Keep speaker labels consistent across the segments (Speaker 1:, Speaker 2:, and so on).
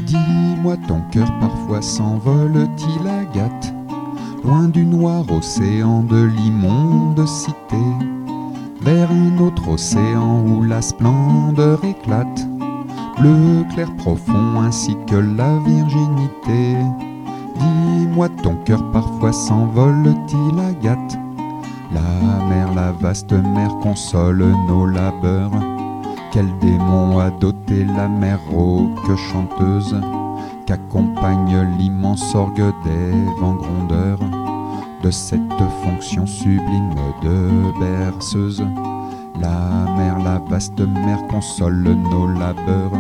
Speaker 1: Dis-moi, ton cœur parfois s'envole-t-il, Agathe, loin du noir océan de l'immonde cité, vers un autre océan où la splendeur éclate, bleu clair profond ainsi que la virginité. Dis-moi, ton cœur parfois s'envole-t-il, Agathe, la mer, la vaste mer console nos labeurs. Quel démon a doté la mer rauque chanteuse, qu'accompagne l'immense orgue des vents grondeurs, de cette fonction sublime de berceuse. La mer, la vaste mer console nos labeurs.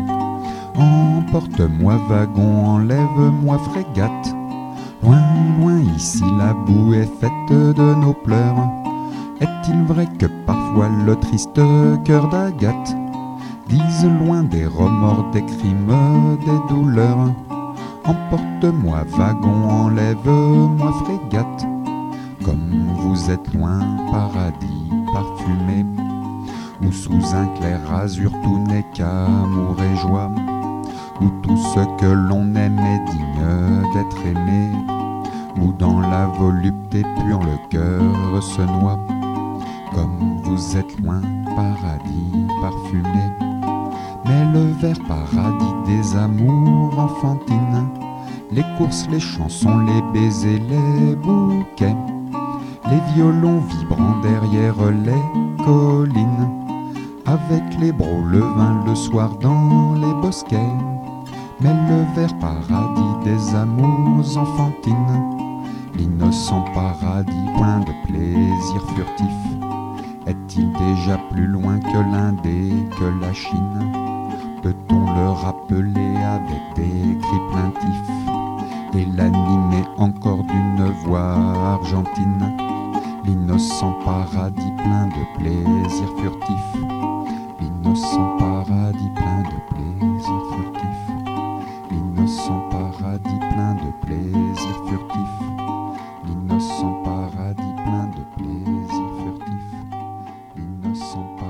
Speaker 1: Emporte-moi wagon, enlève-moi frégate, loin, loin ici la boue est faite de nos pleurs. Est-il vrai que parfois le triste cœur d'Agathe dise loin des remords, des crimes, des douleurs? Emporte-moi wagon, enlève-moi frégate, comme vous êtes loin, paradis parfumé, où sous un clair azur tout n'est qu'amour et joie, où tout ce que l'on aime est digne d'être aimé, où dans la volupté pure le cœur se noie. Comme vous êtes loin, paradis parfumé, mais le vert paradis des amours enfantines, les courses, les chansons, les baisers, les bouquets, les violons vibrant derrière les collines, avec les brocs, le vin, le soir dans les bosquets. Mais le vert paradis des amours enfantines, l'innocent paradis plein de plaisirs furtifs, est-il déjà plus loin que l'Inde, que la Chine? Peut-on le rappeler avec des cris plaintifs et l'animer encore d'une voix argentine? L'innocent paradis plein de plaisirs furtifs, l'innocent paradis plein de plaisirs furtifs, l'innocent paradis plein de plaisirs furtifs, l'innocent paradis plein de plaisirs furtifs, l'innocent